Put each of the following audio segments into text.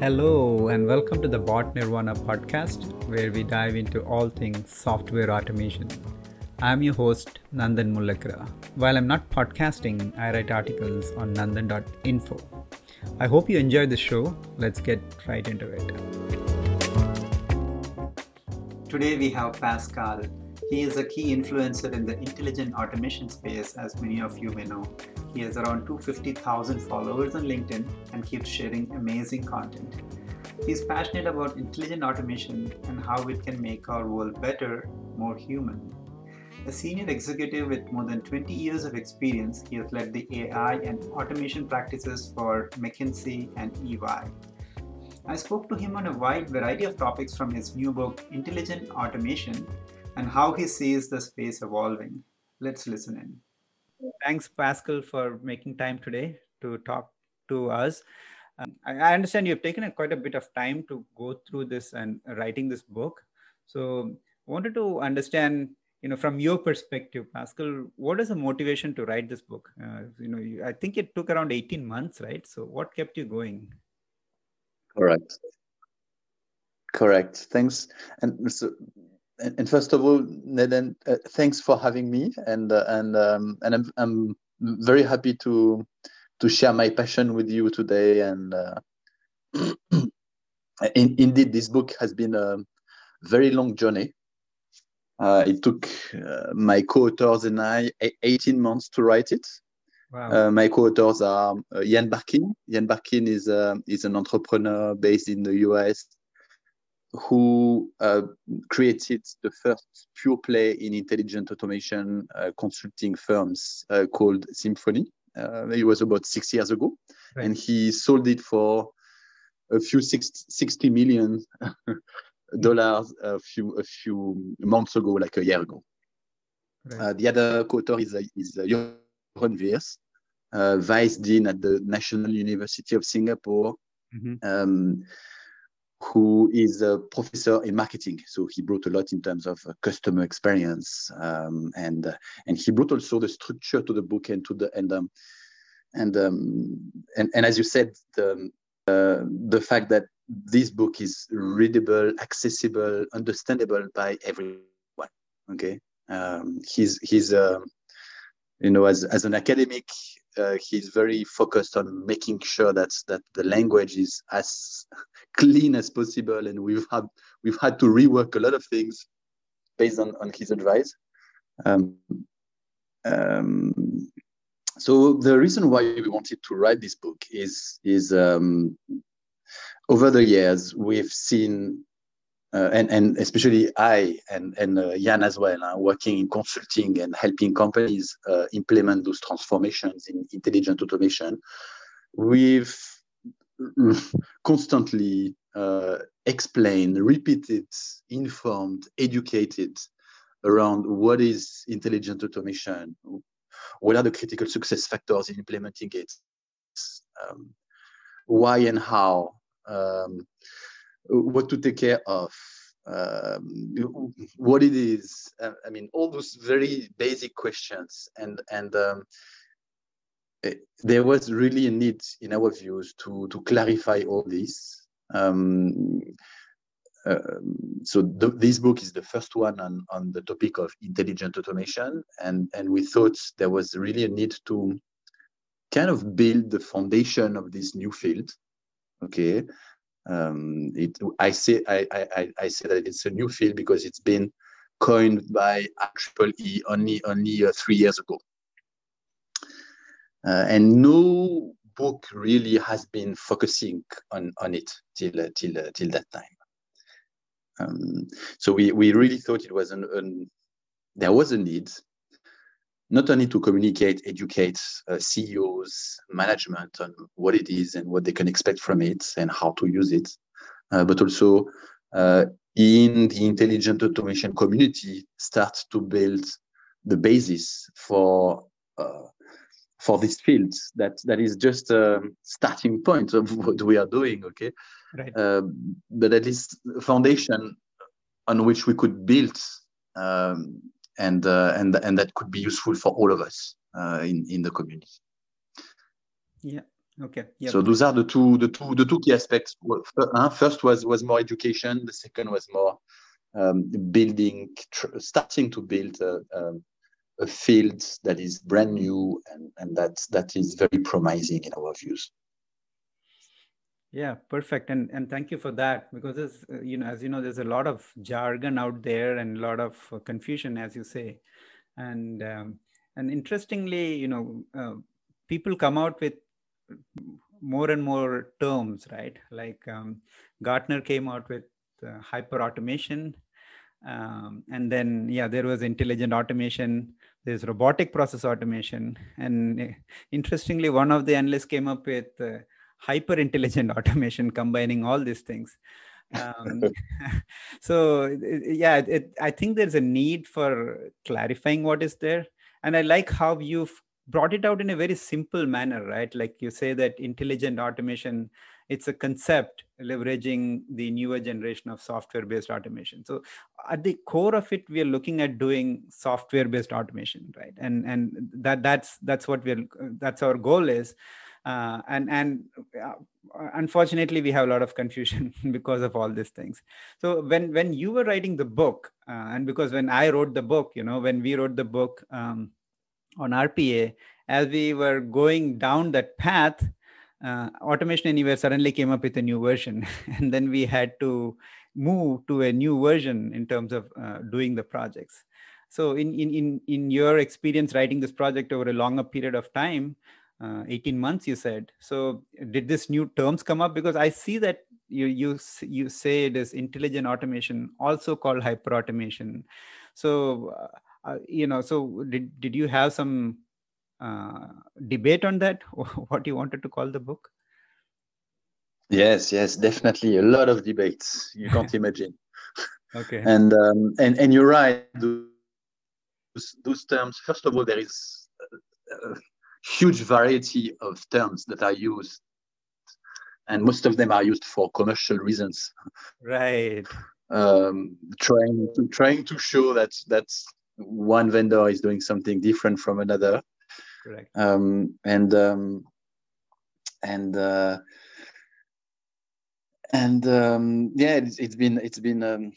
Hello, and welcome to the Bot Nirvana podcast, where we dive into all things software automation. I'm your host, Nandan Mullakra. While I'm not podcasting, I write articles on nandan.info. I hope you enjoy the show. Let's get right into it. Today we have Pascal. He is a key influencer in the intelligent automation space, as many of you may know. He has around 250,000 followers on LinkedIn and keeps sharing amazing content. He's passionate about intelligent automation and how it can make our world better, more human. A senior executive with more than 20 years of experience, he has led the AI and automation practices for McKinsey and EY. I spoke to him on a wide variety of topics, from his new book, Intelligent Automation, and how he sees the space evolving. Let's listen in. Thanks, Pascal, for making time today to talk to us. I understand you've taken quite a bit of time to go through this and writing this book. So I wanted to understand, from your perspective, Pascal, what is the motivation to write this book? I think it took around 18 months, right? So what kept you going? Correct. Thanks. And first of all, Naden, thanks for having me, and I'm very happy to share my passion with you today. And indeed, this book has been a very long journey. It took my co-authors and I 18 months to write it. Wow. My co-authors are Ian Barkin. Ian Barkin is an entrepreneur based in the US who created the first pure play in intelligent automation consulting firms called Symphony. It was about 6 years ago, right. And he sold it for a few $60 million a few months ago, like a year ago. Right. The other co-author is Jeroen Wiers, Vice Dean at the National University of Singapore. Mm-hmm. Who is a professor in marketing. So he brought a lot in terms of customer experience, and he brought also the structure to the book and to the and as you said, the fact that this book is readable, accessible, understandable by everyone. Okay, he's as an academic, he's very focused on making sure that the language is as clean as possible, and we've had to rework a lot of things based on his advice. So the reason why we wanted to write this book is over the years we've seen. And especially I and Jan as well, working in consulting and helping companies implement those transformations in intelligent automation. We've constantly explained, repeated, informed, educated around what is intelligent automation, what are the critical success factors in implementing it, why and how, what to take care of, what it is. I mean, all those very basic questions, and there was really a need, in our views, to clarify all this. So this book is the first one on the topic of intelligent automation, and we thought there was really a need to kind of build the foundation of this new field. Okay. I say that it's a new field because it's been coined by IEEE only 3 years ago, and no book really has been focusing on it till that time. So we really thought it was there was a need, not only to communicate, educate CEOs, management on what it is and what they can expect from it and how to use it, but also in the intelligent automation community, start to build the basis for this field that is just a starting point of what we are doing. Okay, right. But at least a foundation on which we could build. And that could be useful for all of us in the community. Yeah, Okay. Yep. So those are the two key aspects. First was more education. The second was more starting to build a field that is brand new and that is very promising in our views. Yeah, perfect. And thank you for that, because there's, as you know, there's a lot of jargon out there and a lot of confusion, as you say. And interestingly, people come out with more and more terms, right? Like Gartner came out with hyper automation. And then, there was intelligent automation. There's robotic process automation. And interestingly, one of the analysts came up with hyper intelligent automation, combining all these things. So I think there's a need for clarifying what is there. And I like how you've brought it out in a very simple manner, right? Like you say that intelligent automation, it's a concept leveraging the newer generation of software-based automation. So at the core of it, we are looking at doing software-based automation, right? And that's what that's our goal is. Unfortunately, we have a lot of confusion because of all these things. So when you were writing the book, and because when I wrote the book, when we wrote the book on RPA, as we were going down that path, Automation Anywhere suddenly came up with a new version, and then we had to move to a new version in terms of doing the projects. So in your experience writing this project over a longer period of time, 18 months, you said. So did this new terms come up? Because I see that you say it is intelligent automation, also called hyperautomation. So, so did you have some debate on that? What you wanted to call the book? Yes, definitely. A lot of debates. You can't imagine. Okay. And you're right. Those terms, first of all, there is a huge variety of terms that are used, and most of them are used for commercial reasons. Right. Trying to show that one vendor is doing something different from another. Correct. It's been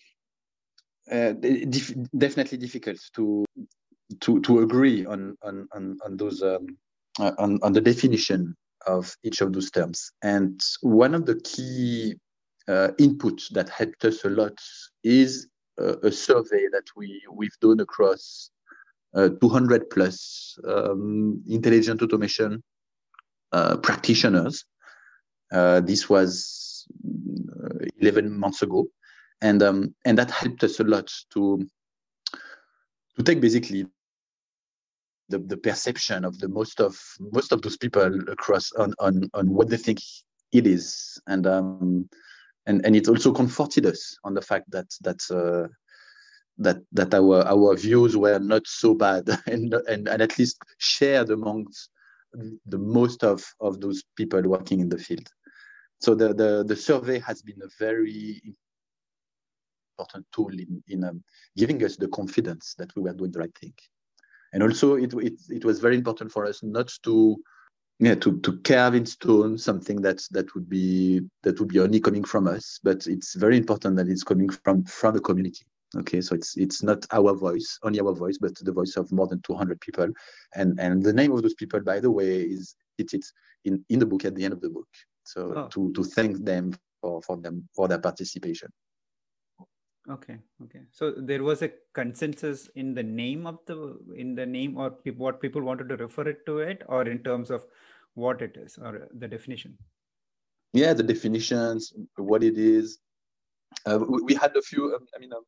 definitely difficult to agree on those on the definition of each of those terms. And one of the key inputs that helped us a lot is a survey that we've done across 200 plus intelligent automation practitioners. This was 11 months ago, and that helped us a lot to take basically the perception of the most of those people across on what they think it is, and it also comforted us on the fact that our views were not so bad and at least shared amongst the most of those people working in the field. So the survey has been a very important tool in giving us the confidence that we were doing the right thing. And also it was very important for us not to carve in stone something that would be only coming from us, but it's very important that it's coming from the community. Okay, so it's not only our voice, but the voice of more than 200 people, and the name of those people, by the way, is it's in the book at the end of the book. So to thank them for their participation. Okay. So there was a consensus in the name or what people wanted to refer it to it, or in terms of what it is or the definition. Yeah, the definitions, what it is. We had a few.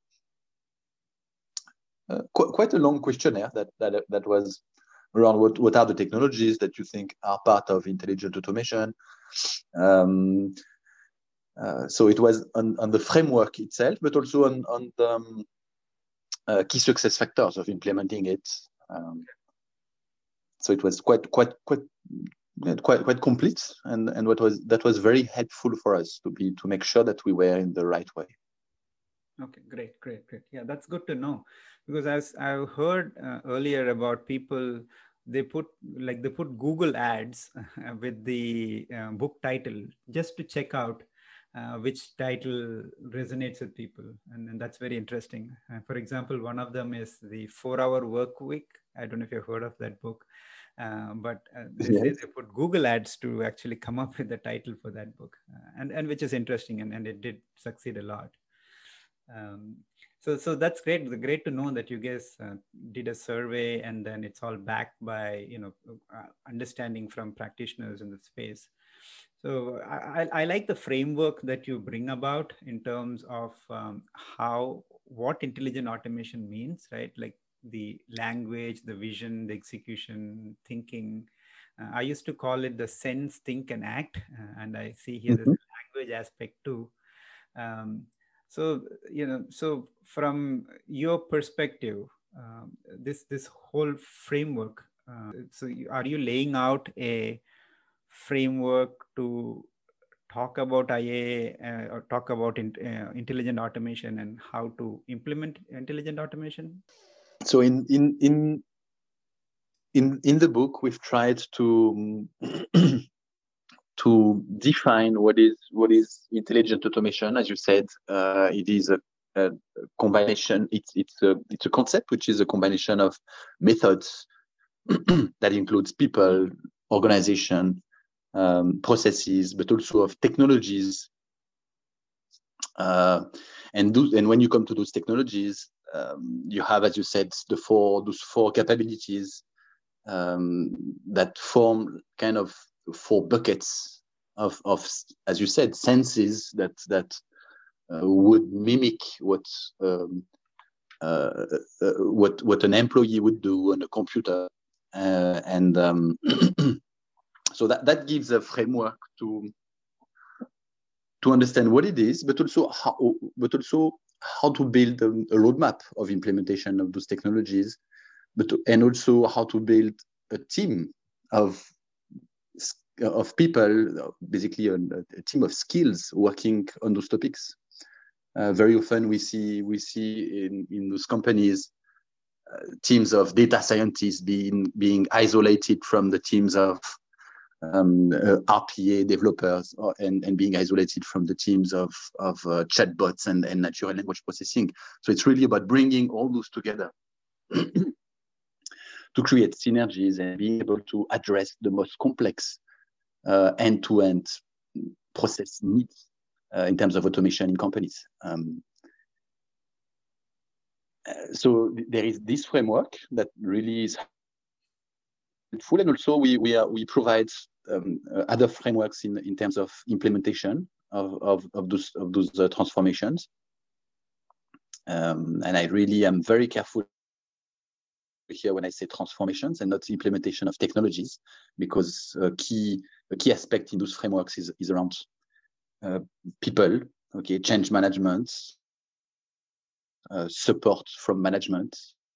Quite a long questionnaire that was around what are the technologies that you think are part of intelligent automation. So it was on the framework itself, but also on the key success factors of implementing it. So it was quite complete, and that was very helpful for us to make sure that we were in the right way. Okay, great. Yeah, that's good to know, because as I've heard earlier about people they put Google ads with the book title just to check out which title resonates with people, and that's very interesting. For example, one of them is the 4-Hour Work Week. I don't know if you've heard of that book, but they say they put Google ads to actually come up with the title for that book, and which is interesting, and it did succeed a lot. So that's great. Great to know that you guys did a survey, and then it's all backed by understanding from practitioners in the space. So I like the framework that you bring about in terms of what intelligent automation means, right? Like the language, the vision, the execution, thinking. I used to call it the sense, think, and act, and I see here there's a language aspect too. So from your perspective, this whole framework. Are you laying out a framework to talk about IA or talk about intelligent automation and how to implement intelligent automation? So in the book, we've tried to to define what is intelligent automation. As you said, it is a combination. It's a concept which is a combination of methods that includes people, organization, processes, but also of technologies. And when you come to those technologies, you have, as you said, those four capabilities that form kind of 4 buckets of as you said, senses that would mimic what an employee would do on a computer, and so that gives a framework to understand what it is, but also how to build a roadmap of implementation of those technologies, and also how to build a team of people, basically a team of skills working on those topics. Very often we see in those companies teams of data scientists being isolated from the teams of RPA developers, and being isolated from the teams of chatbots and natural language processing. So it's really about bringing all those together to create synergies and being able to address the most complex end-to-end process needs in terms of automation in companies. So there is this framework that really is helpful, and also we provide other frameworks in terms of implementation of those transformations. And I really am very careful here when I say transformations and not implementation of technologies, because a key aspect in those frameworks is around people, change management, support from management,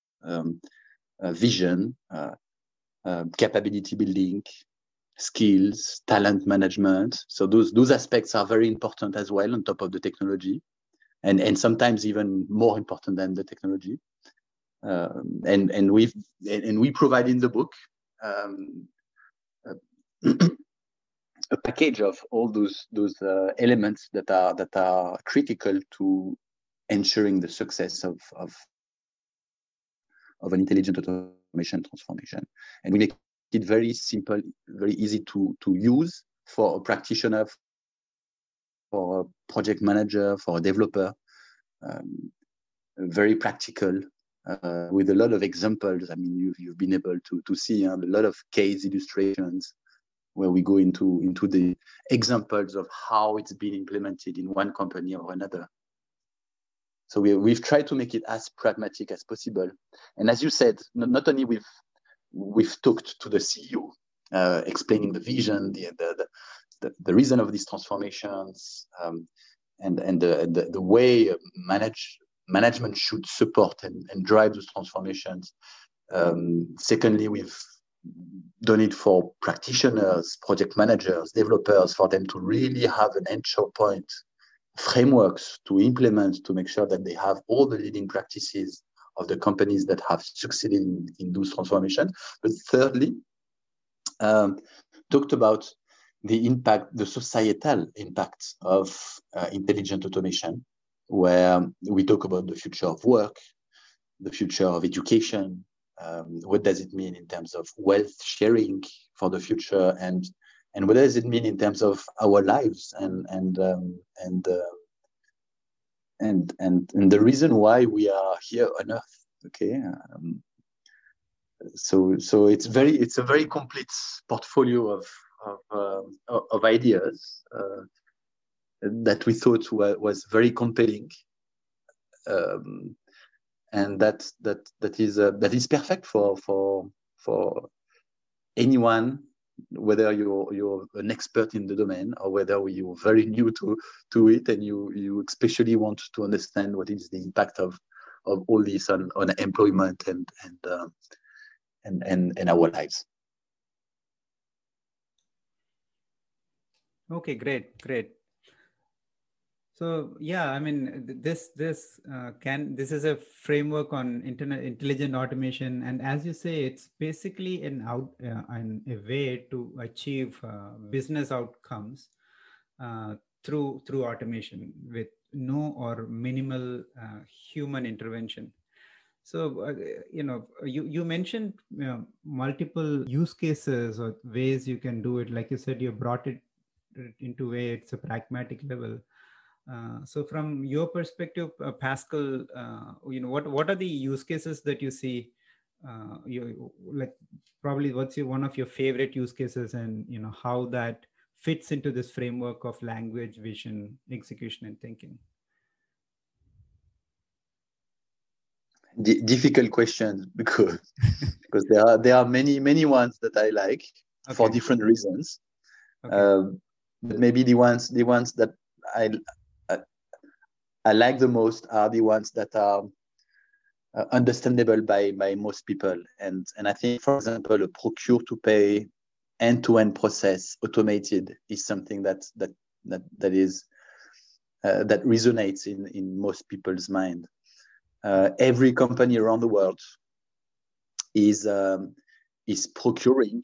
vision, capability building, skills, talent management. So those aspects are very important as well on top of the technology, and sometimes even more important than the technology. And we provide in the book a package of all those elements that are critical to ensuring the success of an intelligent automation transformation. And we make it very simple, very easy to use for a practitioner, for a project manager, for a developer. Very practical, with a lot of examples. I mean, you've been able to see a lot of case illustrations where we go into the examples of how it's been implemented in one company or another. So we've tried to make it as pragmatic as possible. And as you said, not only we've talked to the CEO, explaining the vision, the reason of these transformations, and the way management should support and drive those transformations. Secondly, we've done it for practitioners, project managers, developers, for them to really have an entry point frameworks to implement, to make sure that they have all the leading practices the companies that have succeeded in those transformations. But thirdly, talked about the impact, the societal impact of intelligent automation, where we talk about the future of work, the future of education. What does it mean in terms of wealth sharing for the future, and what does it mean in terms of our lives and the reason why we are here on Earth? Okay, so it's a very complete portfolio of ideas that we thought was very compelling, and that is perfect for anyone, whether you're an expert in the domain or whether you're very new to it, and you especially want to understand what is the impact of all this on employment and our lives. Okay, great. So yeah, I mean, this is a framework on intelligent automation, and as you say, it's basically a way to achieve business outcomes through automation with no or minimal human intervention. So you mentioned multiple use cases or ways you can do it. Like you said, you brought it into way it's a pragmatic level. So from your perspective, Pascal, what are the use cases that you see? You like probably what's one of your favorite use cases, and how that fits into this framework of language, vision, execution, and thinking. Difficult question because there are many ones that I like for different reasons. But maybe the ones that I like the most are the ones that are understandable by most people. And I think, for example, a procure to pay end-to-end process automated is something that resonates in most people's mind. Every company around the world is procuring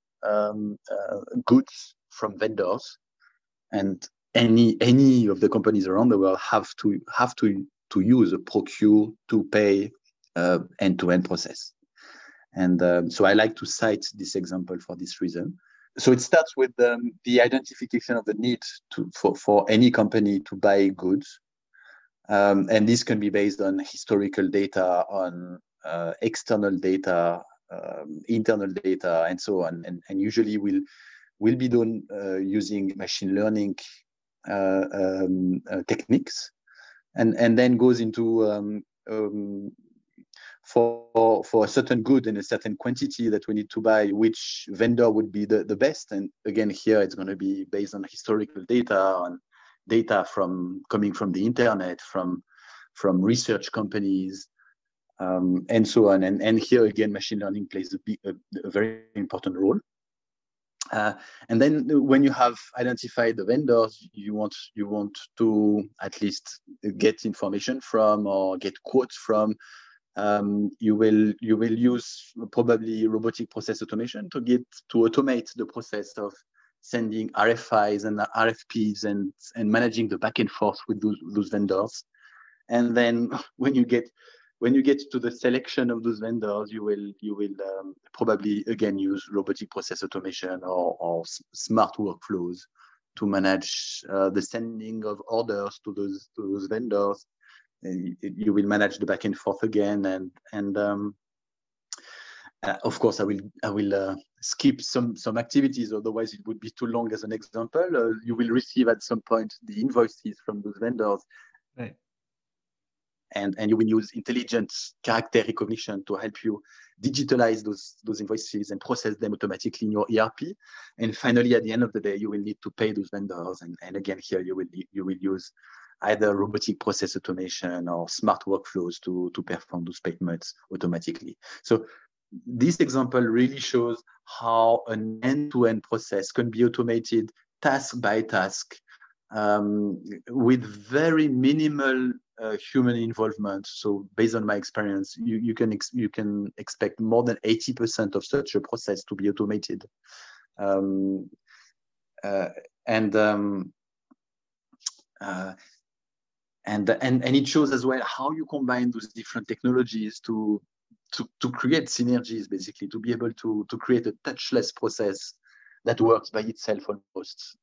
goods from vendors, and any of the companies around the world have to use a procure to pay end-to-end process. And so I like to cite this example for this reason. So it starts with the identification of the need for any company to buy goods. And this can be based on historical data, on external data, internal data, and so on. And usually will be done using machine learning techniques, and then goes into for a certain good in a certain quantity that we need to buy, which vendor would be the best. And again, here it's going to be based on historical data, on data coming from the internet, from research companies, and so on. And here again, machine learning plays a very important role. And then when you have identified the vendors you want to at least get information from or get quotes from, you will use probably robotic process automation to automate the process of sending RFIs and RFPs and managing the back and forth with those vendors. And then when you get to the selection of those vendors, you will probably again use robotic process automation or smart workflows to manage the sending of orders to those vendors. And you will manage the back and forth again, and of course I will skip some activities, otherwise it would be too long as an example. You will receive at some point the invoices from those vendors, right? And you will use intelligent character recognition to help you digitalize those invoices and process them automatically in your ERP. And finally, at the end of the day, you will need to pay those vendors. And again, here you will use either robotic process automation or smart workflows to perform those payments automatically. So this example really shows how an end-to-end process can be automated task by task, with very minimal human involvement. So based on my experience, you can expect more than 80% of such a process to be automated. And it shows as well how you combine those different technologies to create synergies, basically, to be able to create a touchless process that works by itself almost.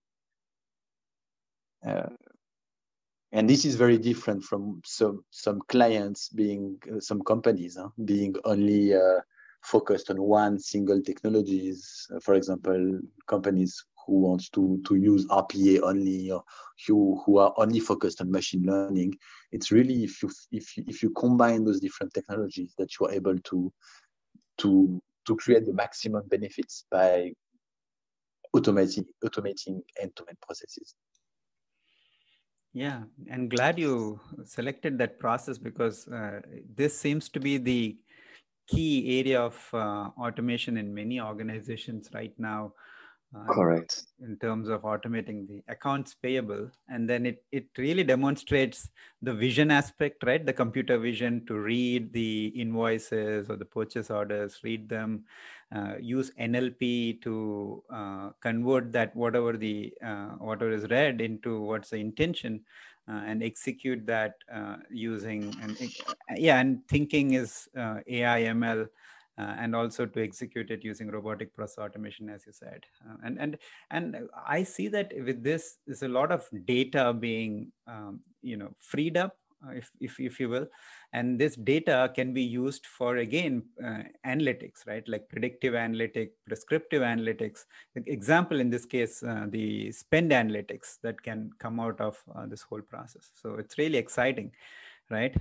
And this is very different from some clients being some companies being only focused on one single technologies. For example, companies who want to use RPA only, or who are only focused on machine learning. It's really if you combine those different technologies that you are able to create the maximum benefits by automating end-to-end processes. Yeah, and glad you selected that process, because this seems to be the key area of automation in many organizations right now. Correct. In terms of automating the accounts payable. And then it really demonstrates the vision aspect, right? The computer vision to read the invoices or the purchase orders, read them, use NLP to convert that whatever is read into what's the intention, and execute that using, and thinking is AI, ML, and also to execute it using robotic process automation, as you said. And I see that with this, there's a lot of data being, freed up, if you will, and this data can be used for, again, analytics, right? Like predictive analytics, prescriptive analytics. The example in this case, the spend analytics that can come out of this whole process. So it's really exciting, right?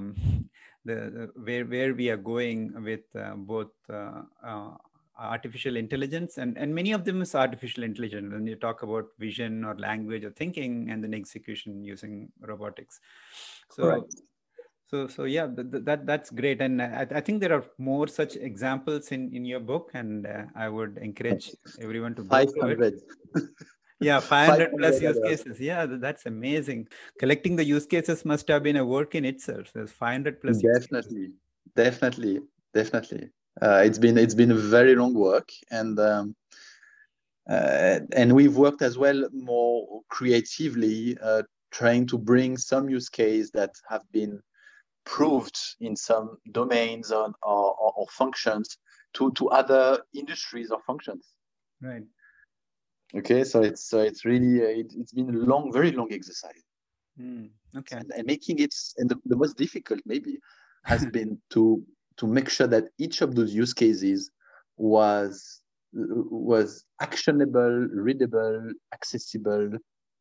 Where we are going with both artificial intelligence, and many of them is artificial intelligence when you talk about vision or language or thinking, and then execution using robotics. So yeah, that's great. And I think there are more such examples in your book, and I would encourage everyone to go through it. Yeah, 500 plus use cases. Yeah, that's amazing. Collecting the use cases must have been a work in itself. There's 500 plus use cases. Definitely. It's been a very long work, and we've worked as well more creatively, trying to bring some use case that have been proved in some domains or functions to other industries or functions. Right. Okay, so it's really it's been a very long exercise. Okay. And making it, and the most difficult maybe has been to make sure that each of those use cases was actionable, readable, accessible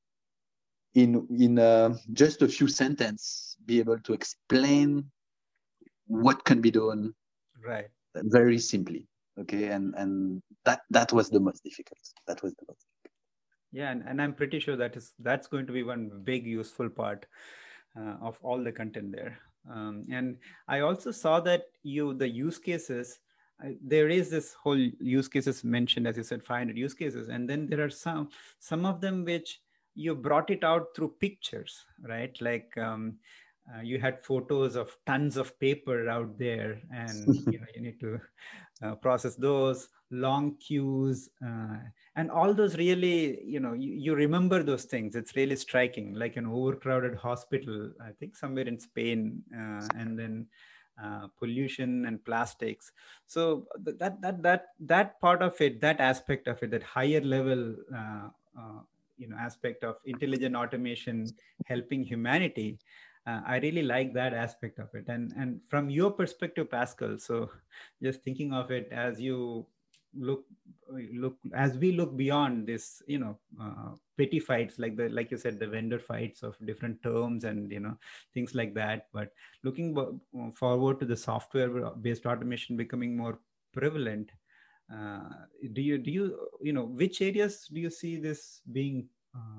in just a few sentences, be able to explain what can be done, right, very simply. Okay, and that was the most difficult. Yeah, and I'm pretty sure that's going to be one big useful part of all the content there. And I also saw that the use cases, there is this whole use cases mentioned, as you said, 500 use cases, and then there are some of them which you brought it out through pictures, right? Like you had photos of tons of paper out there, and you need to process those long queues, and all those really, you remember those things. It's really striking, like an overcrowded hospital, I think somewhere in Spain, and then pollution and plastics. So that part of it, that aspect of it, that higher level aspect of intelligent automation helping humanity, I really like that aspect of it. And from your perspective, Pascal, so just thinking of it as you look as we look beyond this, petty fights, like you said, the vendor fights of different terms and things like that, but looking forward to the software based automation becoming more prevalent, do you which areas do you see this being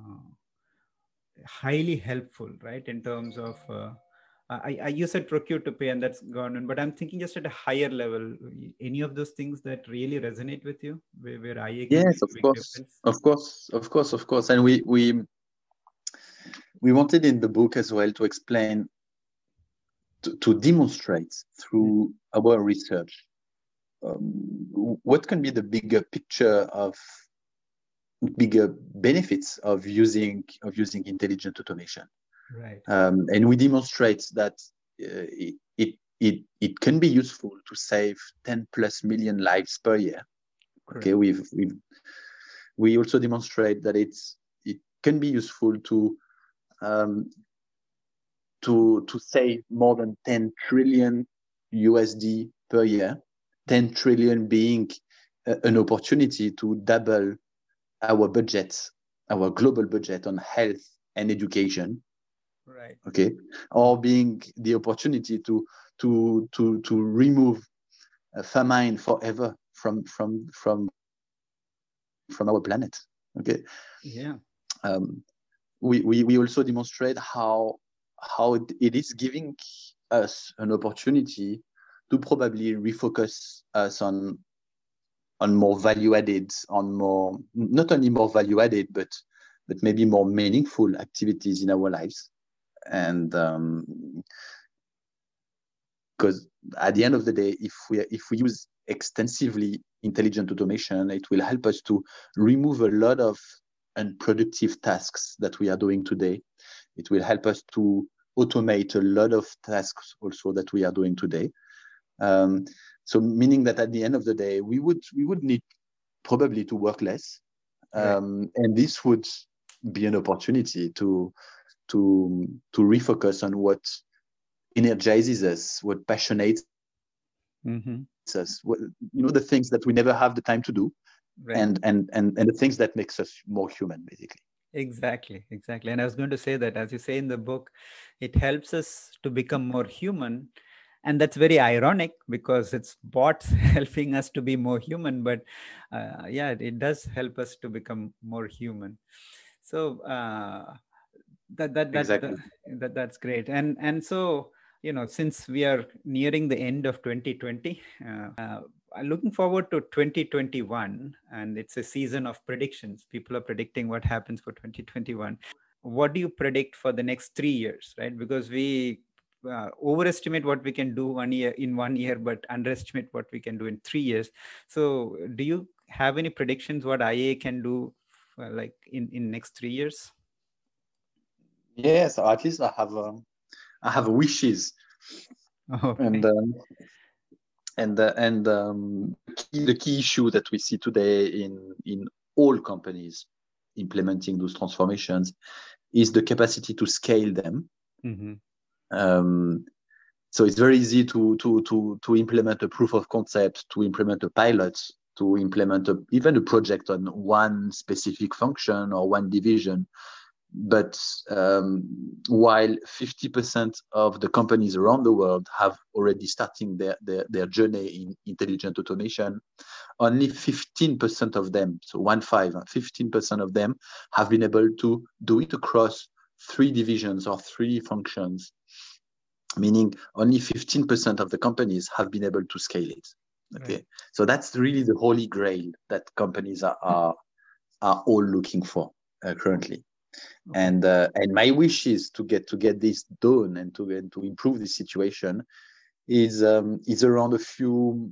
highly helpful, right, in terms of you said procure to pay, and that's government, but I'm thinking just at a higher level, any of those things that really resonate with you, where IA can yes, make a big difference? Of course, and we wanted in the book as well to explain, to demonstrate through our research what can be the bigger picture of bigger benefits of using intelligent automation. Right. And we demonstrate that it can be useful to save 10 plus million lives per year. Correct. Okay, we also demonstrate that it can be useful to save more than 10 trillion USD per year. 10 trillion being an opportunity to double our budget, our global budget on health and education. Right. Okay, or being the opportunity to remove famine forever from our planet. Okay. Yeah. We also demonstrate how it is giving us an opportunity to probably refocus us on more value added, on more, not only more value added, but maybe more meaningful activities in our lives. And because at the end of the day, if we use extensively intelligent automation, it will help us to remove a lot of unproductive tasks that we are doing today. It will help us to automate a lot of tasks also that we are doing today. So meaning that at the end of the day, we would need probably to work less, Right. and this would be an opportunity to refocus on what energizes us, what passionates us, the things that we never have the time to do, Right. and the things that makes us more human, basically. Exactly. And I was going to say that, as you say in the book, it helps us to become more human. And that's very ironic because it's bots helping us to be more human. But yeah, it does help us to become more human. So Exactly. that's great. And so, since we are nearing the end of 2020, I'm looking forward to 2021, and it's a season of predictions. People are predicting what happens for 2021. What do you predict for the next 3 years, right? Because we overestimate what we can do in 1 year, but underestimate what we can do in 3 years. So do you have any predictions what IA can do like in next 3 years? Yes, at least I have wishes. Okay. And the key issue that we see today in all companies implementing those transformations is the capacity to scale them. So it's very easy to implement a proof of concept, to implement a pilot, to implement even a project on one specific function or one division. But while 50% of the companies around the world have already starting their journey in intelligent automation, only 15% of them, so 15% of them have been able to do it across 3 divisions or 3 functions, meaning only 15% of the companies have been able to scale it. Okay, right. So that's really the holy grail that companies are all looking for currently. Okay. And my wish is to get this done and to improve this situation is around a few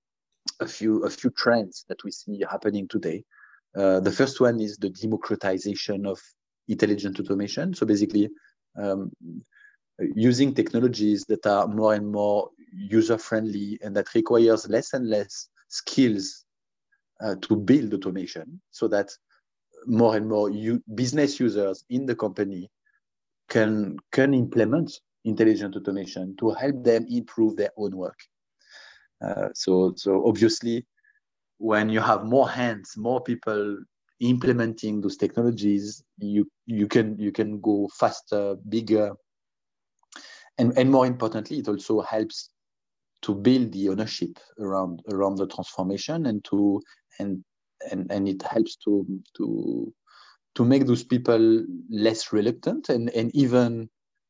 trends that we see happening today. The first one is the democratization of intelligent automation. So basically, using technologies that are more and more user-friendly and that requires less and less skills to build automation, so that more and more business users in the company can implement intelligent automation to help them improve their own work. So obviously, when you have more hands, more people implementing those technologies, you can go faster, bigger, and more importantly, it also helps to build the ownership around the transformation and it helps to make those people less reluctant and even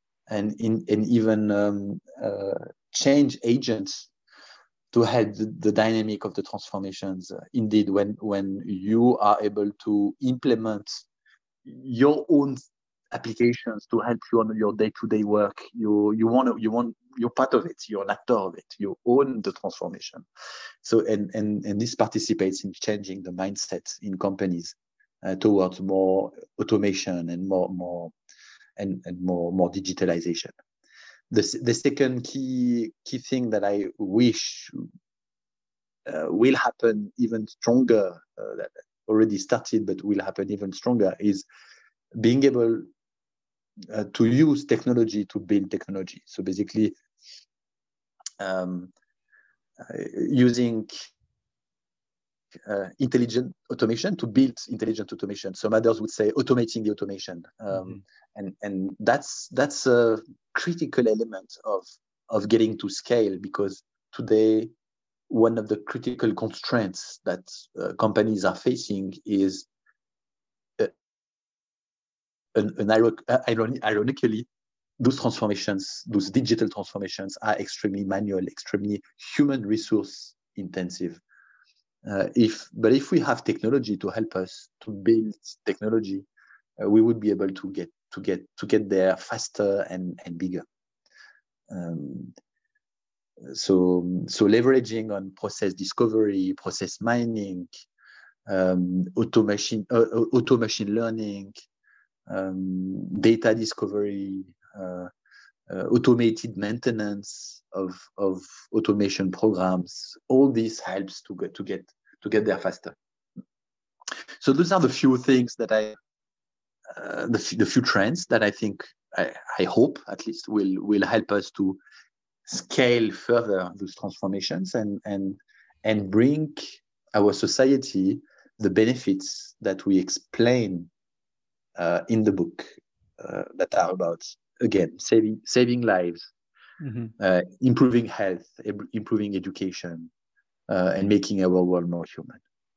change agents to help the dynamic of the transformations. Indeed, when you are able to implement your own applications to help you on your day-to-day work. You're part of it. You're an actor of it. You own the transformation. So and this participates in changing the mindset in companies towards more automation and more digitalization. The second key thing that I wish will happen even stronger, that already started but will happen even stronger, is being able to use technology to build technology. So basically using intelligent automation to build intelligent automation. Some others would say automating the automation. And that's a critical element of getting to scale, because today one of the critical constraints that companies are facing is ironically, those transformations, those digital transformations, are extremely manual, extremely human resource intensive. If we have technology to help us to build technology, we would be able to get there faster and bigger. So leveraging on process discovery, process mining, auto machine learning, data discovery, automated maintenance of automation programs. All this helps to get there faster. So those are the few things that the few trends that I think I hope at least will help us to scale further those transformations and bring our society the benefits that we explain in the book, that are about, again, saving lives, improving health, improving education, and making our world more human.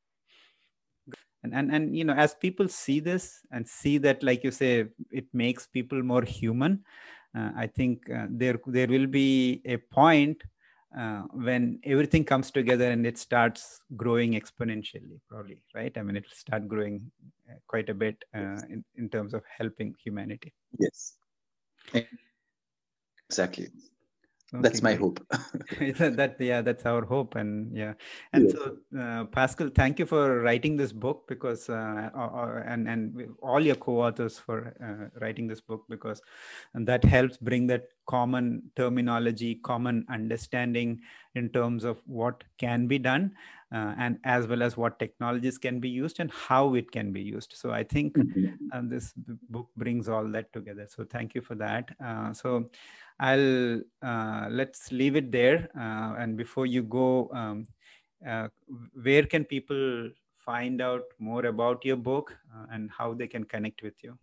And as people see this and see that, like you say, it makes people more human, I think there will be a point when everything comes together and it starts growing exponentially, probably, right? I mean, it'll start growing quite a bit in terms of helping humanity. Yes, exactly. Okay, that's my hope. That's our hope. And so Pascal, thank you for writing this book, because and all your co-authors for writing this book, because that helps bring that common terminology, common understanding in terms of what can be done, and as well as what technologies can be used and how it can be used. So I think this book brings all that together. So thank you for that. So I'll let's leave it there. And before you go, where can people find out more about your book and how they can connect with you?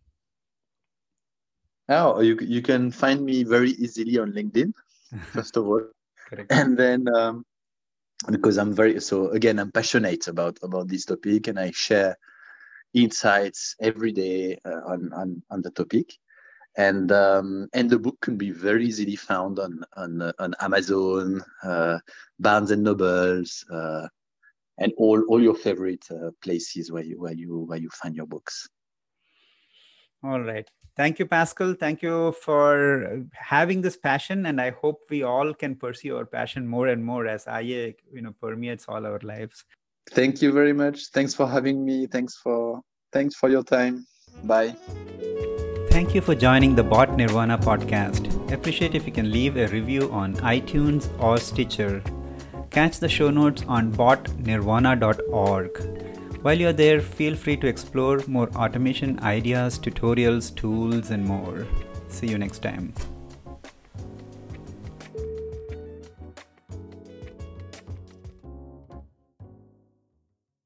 Oh, you can find me very easily on LinkedIn, first of all. Correct. And then because I'm passionate about this topic, and I share insights every day on the topic. And the book can be very easily found on Amazon, Barnes and Nobles, and all your favorite places where you find your books. All right. Thank you, Pascal. Thank you for having this passion, and I hope we all can pursue our passion more and more as IA, permeates all our lives. Thank you very much. Thanks for having me. Thanks for your time. Bye. Thank you for joining the Bot Nirvana podcast. Appreciate if you can leave a review on iTunes or Stitcher. Catch the show notes on botnirvana.org. While you're there, feel free to explore more automation ideas, tutorials, tools, and more. See you next time.